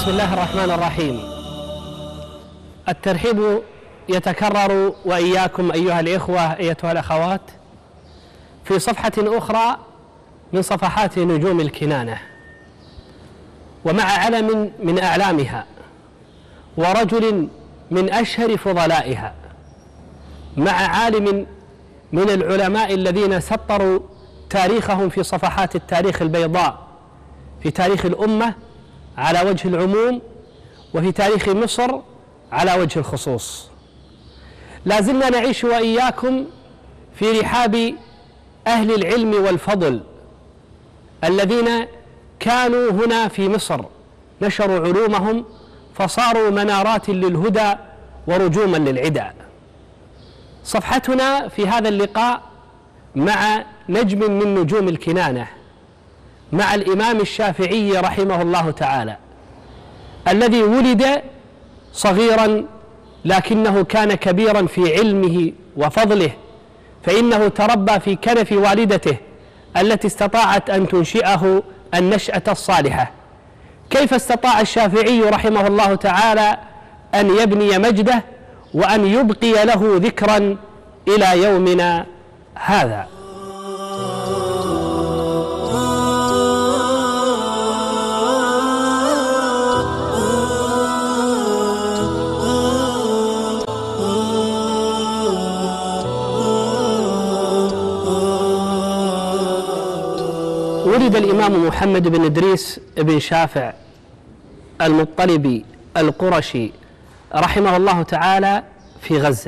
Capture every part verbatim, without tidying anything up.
بسم الله الرحمن الرحيم. الترحيب يتكرر وإياكم أيها الإخوة أيتها الأخوات في صفحة أخرى من صفحات نجوم الكنانة، ومع علم من أعلامها ورجل من أشهر فضلائها، مع عالم من العلماء الذين سطروا تاريخهم في صفحات التاريخ البيضاء في تاريخ الأمة على وجه العموم، وفي تاريخ مصر على وجه الخصوص. لا زلنا نعيش وإياكم في رحاب أهل العلم والفضل الذين كانوا هنا في مصر، نشروا علومهم فصاروا منارات للهدى ورجوما للعدى. صفحتنا في هذا اللقاء مع نجم من نجوم الكنانة، مع الإمام الشافعي رحمه الله تعالى، الذي ولد صغيرا لكنه كان كبيرا في علمه وفضله، فإنه تربى في كنف والدته التي استطاعت أن تنشئه النشأة الصالحة. كيف استطاع الشافعي رحمه الله تعالى أن يبني مجده وأن يبقي له ذكرا إلى يومنا هذا؟ ولد الإمام محمد بن إدريس بن شافع المطلبي القرشي رحمه الله تعالى في غزة،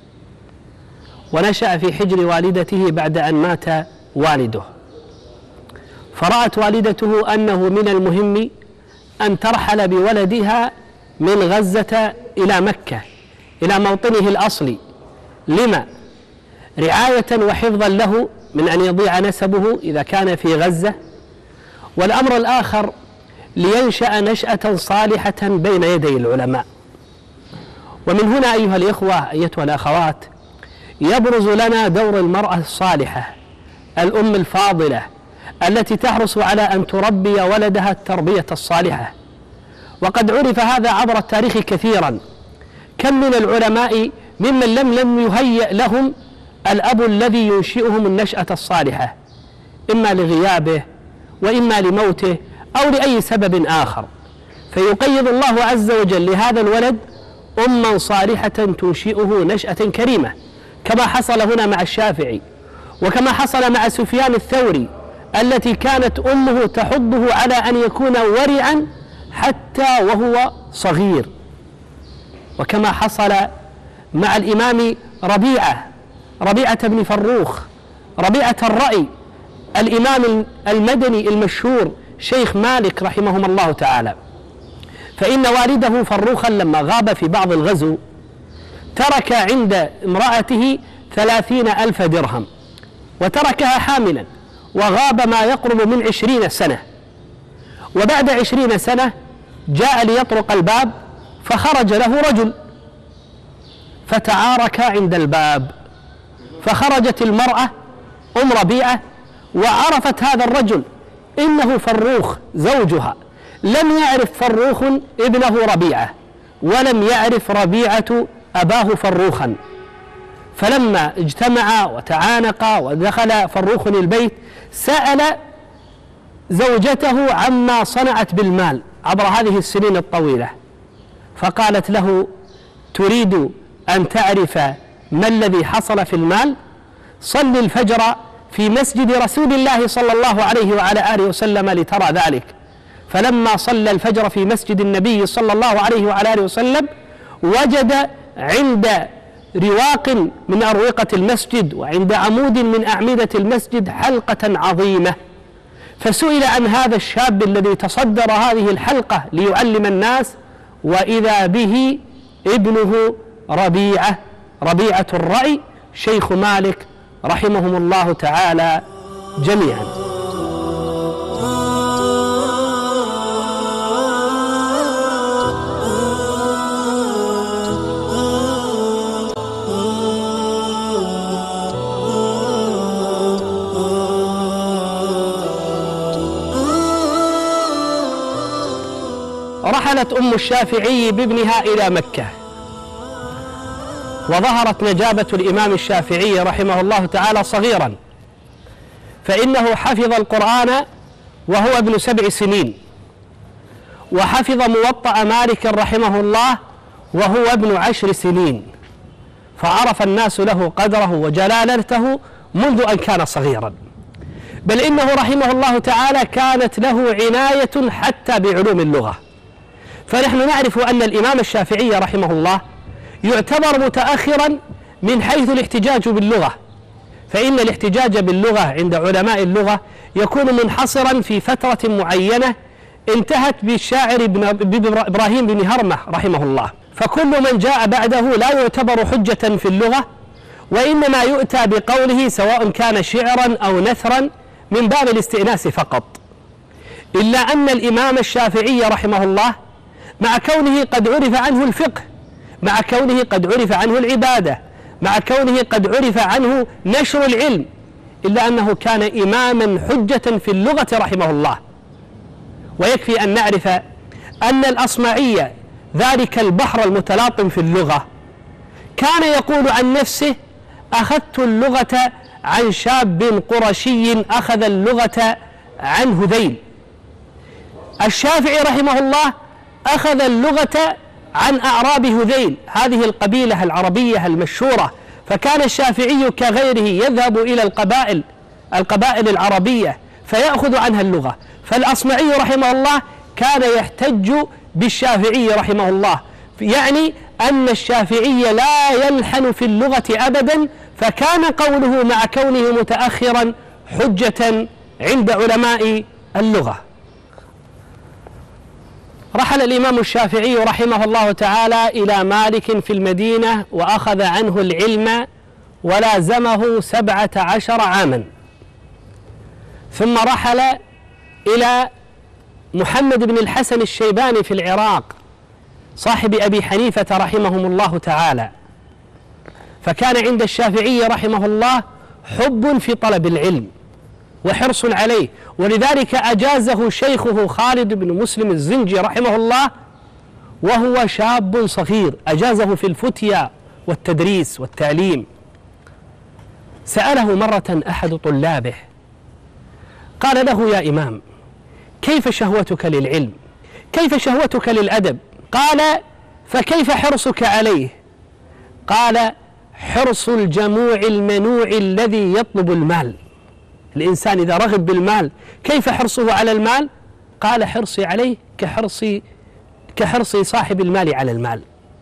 ونشأ في حجر والدته بعد أن مات والده، فرأت والدته أنه من المهم أن ترحل بولدها من غزة إلى مكة إلى موطنه الأصلي. لما؟ رعاية وحفظا له من أن يضيع نسبه إذا كان في غزة، والأمر الآخر لينشأ نشأة صالحة بين يدي العلماء. ومن هنا أيها الإخوة أيتها الأخوات يبرز لنا دور المرأة الصالحة، الأم الفاضلة التي تحرص على أن تربي ولدها التربية الصالحة. وقد عرف هذا عبر التاريخ كثيرا، كم من العلماء ممن لم لم يهيأ لهم الأب الذي ينشئهم النشأة الصالحة، إما لغيابه وإما لموته أو لأي سبب آخر، فيقيض الله عز وجل لهذا الولد أما صالحة تنشئه نشأة كريمة، كما حصل هنا مع الشافعي، وكما حصل مع سفيان الثوري التي كانت أمه تحضه على أن يكون ورعا حتى وهو صغير، وكما حصل مع الإمام ربيعة ربيعة بن فروخ ربيعة الرأي الإمام المدني المشهور شيخ مالك رحمهم الله تعالى. فإن والده فروخا لما غاب في بعض الغزو ترك عند امرأته ثلاثين ألف درهم، وتركها حاملا، وغاب ما يقرب من عشرين سنة. وبعد عشرين سنة جاء ليطرق الباب، فخرج له رجل، فتعارك عند الباب، فخرجت المرأة أم ربيعة وعرفت هذا الرجل إنه فروخ زوجها. لم يعرف فروخ ابنه ربيعة، ولم يعرف ربيعة أباه فروخا. فلما اجتمعا وتعانقا ودخل فروخ البيت سأل زوجته عما صنعت بالمال عبر هذه السنين الطويلة، فقالت له: تريد أن تعرف ما الذي حصل في المال؟ صل الفجر في مسجد رسول الله صلى الله عليه وعلى آله وسلم لترى ذلك. فلما صلى الفجر في مسجد النبي صلى الله عليه وعلى آله وسلم وجد عند رواق من أروقة المسجد وعند عمود من أعمدة المسجد حلقة عظيمة، فسئل عن هذا الشاب الذي تصدر هذه الحلقة ليعلم الناس، وإذا به ابنه ربيعة ربيعة الرأي شيخ مالك رحمهم الله تعالى جميعا. رحلت أم الشافعي بابنها إلى مكة، وظهرت نجابة الإمام الشافعي رحمه الله تعالى صغيرا، فإنه حفظ القرآن وهو ابن سبع سنين، وحفظ موطأ مالك رحمه الله وهو ابن عشر سنين، فعرف الناس له قدره وجلالته منذ أن كان صغيرا. بل إنه رحمه الله تعالى كانت له عناية حتى بعلوم اللغة، فنحن نعرف أن الإمام الشافعي رحمه الله يعتبر متأخرا من حيث الاحتجاج باللغة، فإن الاحتجاج باللغة عند علماء اللغة يكون منحصرا في فترة معينة انتهت بالشاعر إبراهيم بن هرمة رحمه الله، فكل من جاء بعده لا يعتبر حجة في اللغة، وإنما يؤتى بقوله سواء كان شعرا أو نثرا من باب الاستئناس فقط. إلا أن الإمام الشافعي رحمه الله مع كونه قد عرف عنه الفقه، مع كونه قد عرف عنه العبادة، مع كونه قد عرف عنه نشر العلم، إلا أنه كان إماما حجة في اللغة رحمه الله. ويكفي أن نعرف أن الأصمعي ذلك البحر المتلاطم في اللغة كان يقول عن نفسه: أخذت اللغة عن شاب قرشي أخذ اللغة عن هذيل. الشافعي رحمه الله أخذ اللغة عن أعراب هذيل، هذه القبيلة العربية المشهورة، فكان الشافعي كغيره يذهب إلى القبائل القبائل العربية فيأخذ عنها اللغة. فالأصمعي رحمه الله كان يحتج بالشافعي رحمه الله، يعني أن الشافعي لا يلحن في اللغة أبدا، فكان قوله مع كونه متأخرا حجة عند علماء اللغة. رحل الإمام الشافعي رحمه الله تعالى إلى مالك في المدينة وأخذ عنه العلم ولازمه سبعة عشر عاما، ثم رحل إلى محمد بن الحسن الشيباني في العراق صاحب أبي حنيفة رحمهم الله تعالى، فكان عند الشافعي رحمه الله حب في طلب العلم وحرص عليه، ولذلك أجازه شيخه خالد بن مسلم الزنجي رحمه الله وهو شاب صغير، أجازه في الفتيا والتدريس والتعليم. سأله مرة أحد طلابه قال له: يا إمام، كيف شهوتك للعلم؟ كيف شهوتك للأدب؟ قال: فكيف حرصك عليه؟ قال: حرص الجموع المنوع الذي يطلب المال. الإنسان إذا رغب بالمال كيف حرصه على المال؟ قال: حرصي عليه كحرصي كحرص صاحب المال على المال.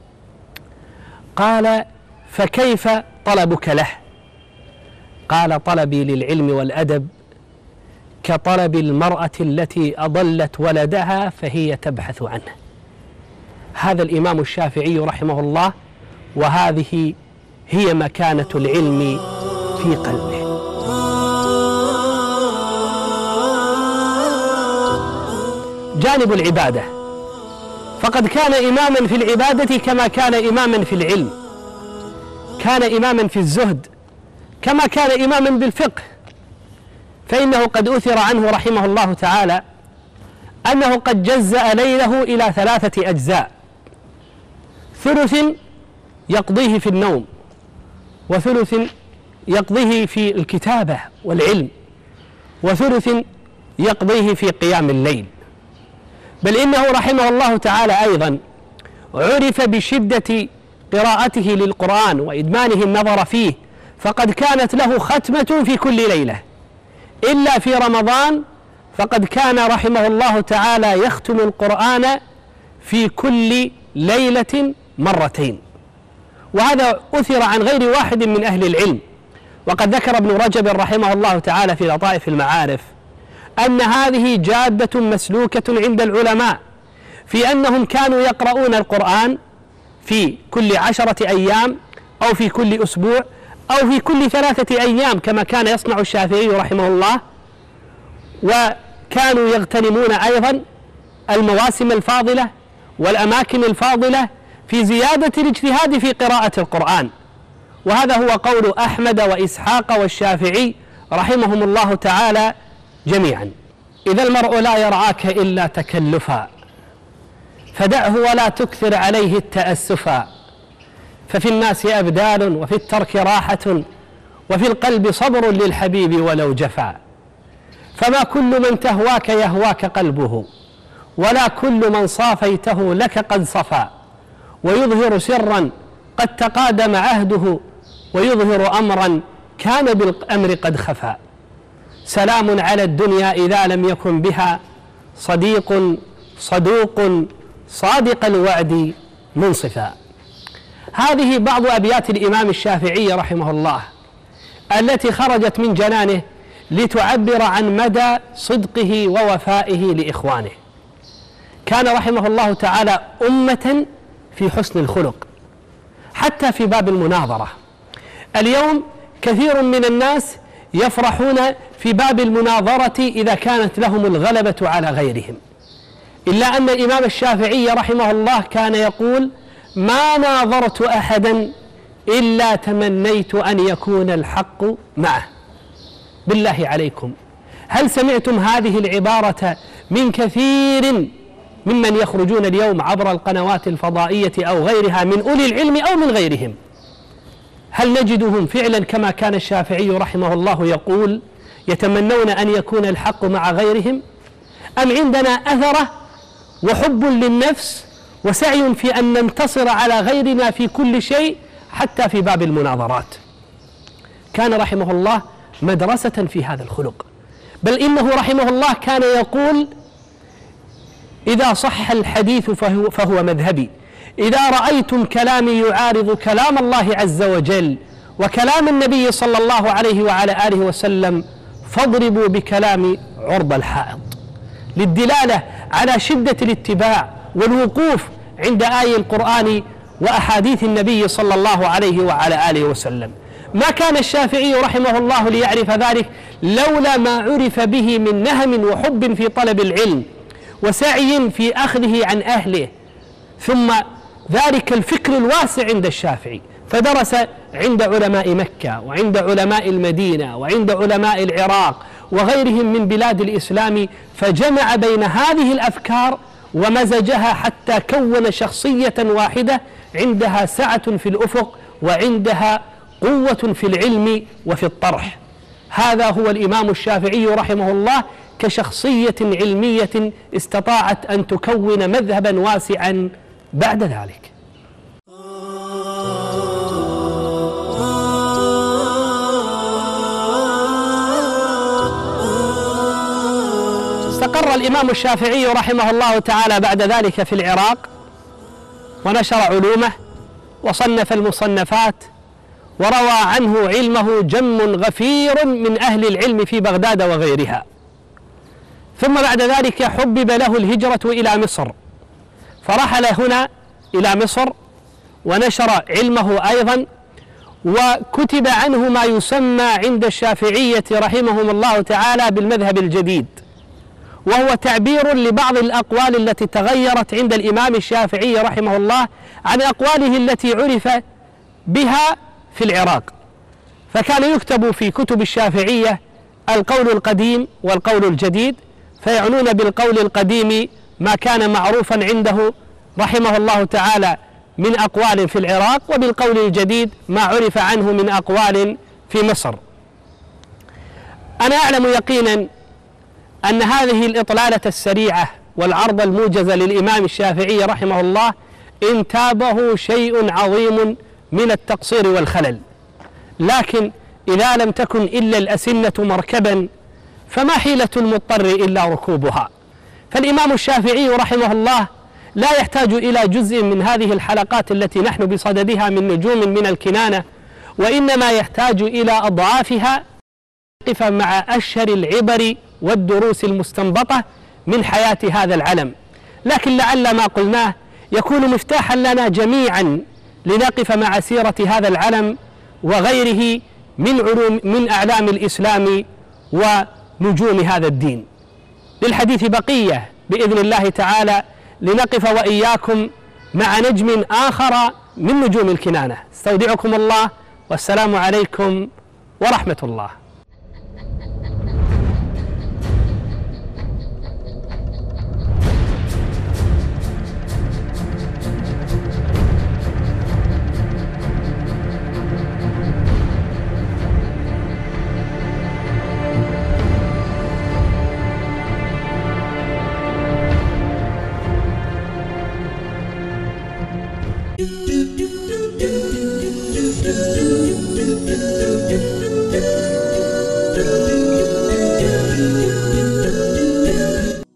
قال: فكيف طلبك له؟ قال: طلبي للعلم والأدب كطلب المرأة التي أضلت ولدها فهي تبحث عنه. هذا الإمام الشافعي رحمه الله، وهذه هي مكانة العلم في قلبه. جانب العبادة، فقد كان إماما في العبادة كما كان إماما في العلم، كان إماما في الزهد كما كان إماما بالفقه، فإنه قد أثر عنه رحمه الله تعالى أنه قد جزأ ليله إلى ثلاثة أجزاء: ثلث يقضيه في النوم، وثلث يقضيه في الكتابة والعلم، وثلث يقضيه في قيام الليل. بل إنه رحمه الله تعالى أيضا عرف بشدة قراءته للقرآن وإدمانه النظر فيه، فقد كانت له ختمة في كل ليلة، إلا في رمضان فقد كان رحمه الله تعالى يختم القرآن في كل ليلة مرتين، وهذا أثر عن غير واحد من أهل العلم. وقد ذكر ابن رجب رحمه الله تعالى في لطائف المعارف أن هذه جادة مسلوكة عند العلماء، في أنهم كانوا يقرؤون القرآن في كل عشرة أيام أو في كل أسبوع أو في كل ثلاثة أيام كما كان يصنع الشافعي رحمه الله، وكانوا يغتنمون أيضا المواسم الفاضلة والأماكن الفاضلة في زيادة الاجتهاد في قراءة القرآن. وهذا هو قول أحمد وإسحاق والشافعي رحمهم الله تعالى جميعا. إذا المرء لا يرعاك إلا تكلفا، فدعه ولا تكثر عليه التأسفا، ففي الناس أبدال وفي الترك راحة وفي القلب صبر للحبيب ولو جفا، فما كل من تهواك يهواك قلبه، ولا كل من صافيته لك قد صفا، ويظهر سرا قد تقادم عهده، ويظهر أمرا كان بالأمر قد خفا. سلام على الدنيا إذا لم يكن بها صديق صدوق صادق الوعد منصفا. هذه بعض أبيات الإمام الشافعي رحمه الله التي خرجت من جنانه لتعبر عن مدى صدقه ووفائه لإخوانه. كان رحمه الله تعالى أمة في حسن الخلق حتى في باب المناظرة. اليوم كثير من الناس يفرحون في باب المناظرة إذا كانت لهم الغلبة على غيرهم، إلا أن الإمام الشافعي رحمه الله كان يقول: ما ناظرت أحدا إلا تمنيت أن يكون الحق معه. بالله عليكم، هل سمعتم هذه العبارة من كثير ممن يخرجون اليوم عبر القنوات الفضائية أو غيرها من أولي العلم أو من غيرهم؟ هل نجدهم فعلا كما كان الشافعي رحمه الله يقول يتمنون أن يكون الحق مع غيرهم، أم عندنا أثرة وحب للنفس وسعي في أن ننتصر على غيرنا في كل شيء حتى في باب المناظرات؟ كان رحمه الله مدرسة في هذا الخلق، بل إنه رحمه الله كان يقول: إذا صح الحديث فهو, فهو مذهبي، إذا رأيتم كلامي يعارض كلام الله عز وجل وكلام النبي صلى الله عليه وعلى آله وسلم فاضربوا بكلام عرض الحائط، للدلالة على شدة الاتباع والوقوف عند آي القرآن وأحاديث النبي صلى الله عليه وعلى آله وسلم. ما كان الشافعي رحمه الله ليعرف ذلك لولا ما عرف به من نهم وحب في طلب العلم وسعي في أخذه عن أهله، ثم ذلك الفكر الواسع عند الشافعي، فدرس عند علماء مكة وعند علماء المدينة وعند علماء العراق وغيرهم من بلاد الإسلام، فجمع بين هذه الأفكار ومزجها حتى كون شخصية واحدة عندها سعة في الأفق وعندها قوة في العلم وفي الطرح. هذا هو الإمام الشافعي رحمه الله كشخصية علمية استطاعت أن تكون مذهبا واسعا بعد ذلك. استقر الإمام الشافعي رحمه الله تعالى بعد ذلك في العراق، ونشر علومه وصنف المصنفات، وروى عنه علمه جم غفير من أهل العلم في بغداد وغيرها. ثم بعد ذلك حبب له الهجرة إلى مصر، فرحل هنا إلى مصر ونشر علمه أيضا، وكتب عنه ما يسمى عند الشافعية رحمهم الله تعالى بالمذهب الجديد، وهو تعبير لبعض الأقوال التي تغيرت عند الإمام الشافعي رحمه الله عن أقواله التي عرف بها في العراق. فكان يكتب في كتب الشافعية القول القديم والقول الجديد، فيعنون بالقول القديم ما كان معروفا عنده رحمه الله تعالى من أقوال في العراق، وبالقول الجديد ما عرف عنه من أقوال في مصر. أنا أعلم يقينا أن هذه الإطلالة السريعة والعرض الموجز للإمام الشافعي رحمه الله انتابه شيء عظيم من التقصير والخلل، لكن إذا لم تكن إلا الأسنة مركبا فما حيلة المضطر إلا ركوبها. فالإمام الشافعي رحمه الله لا يحتاج إلى جزء من هذه الحلقات التي نحن بصددها من نجوم من الكنانة، وإنما يحتاج إلى أضعافها يقف مع أشهر العبر والدروس المستنبطة من حياة هذا العلم. لكن لعل ما قلناه يكون مفتاحا لنا جميعا لنقف مع سيرة هذا العلم وغيره من علوم من أعلام الإسلام ونجوم هذا الدين. للحديث بقية بإذن الله تعالى، لنقف وإياكم مع نجم آخر من نجوم الكنانة. استودعكم الله، والسلام عليكم ورحمة الله.